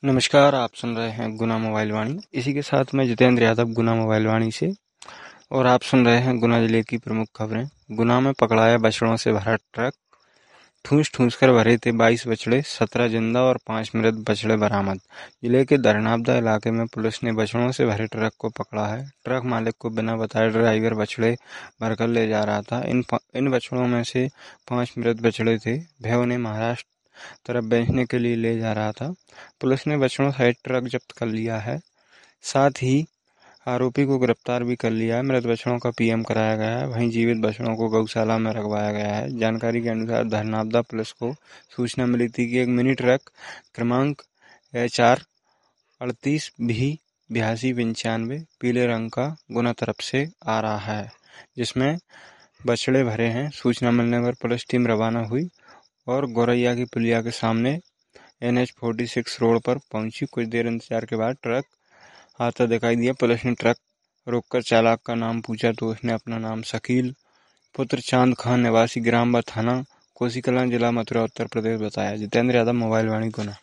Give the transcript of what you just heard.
नमस्कार, आप सुन रहे हैं गुना मोबाइल वाणी। इसी के साथ मैं जितेंद्र यादव गुना मोबाइल वाणी से, और आप सुन रहे हैं गुना जिले की प्रमुख खबरें। गुना में पकड़ाया बछड़ों से भरा ट्रक, ठूंस ठूंस कर भरे थे 22 बछड़े, 17 जिंदा और 5 मृत बछड़े बरामद। जिले के धरनाबदा इलाके में पुलिस ने बछड़ों से भरे ट्रक को पकड़ा है। ट्रक मालिक को बिना बताए ड्राइवर बछड़े भरकर ले जा रहा था। इन बछड़ों में से 5 मृत बछड़े थे। वह उन्हें महाराष्ट्र तरफ बेचने के लिए ले जा रहा था। पुलिस ने बछड़ों सहित ट्रक जब्त कर लिया है। साथ ही आरोपी को गिरफ्तार भी कर लिया है। मृत बछड़ों का पीएम कराया गया है। वहीं जीवित बछड़ों को गौशाला में रखवाया गया है। जानकारी के अनुसार धरनाबदा पुलिस को सूचना मिली थी कि एक मिनी ट्रक क्रमांक HR 38 भी 8295 पीले रंग का गुना तरफ से आ रहा है, जिसमें बछड़े भरे हैं। सूचना मिलने पर पुलिस टीम रवाना हुई और गोरैया की पुलिया के सामने NH-46 रोड पर पहुंची। कुछ देर इंतजार के बाद ट्रक आता दिखाई दिया। पुलिस ने ट्रक रोककर चालक का नाम पूछा तो उसने अपना नाम शकील पुत्र चांद खान निवासी ग्राम व थाना कोसीकलां जिला मथुरा उत्तर प्रदेश बताया। जितेंद्र यादव, मोबाइल वाणी, गुना।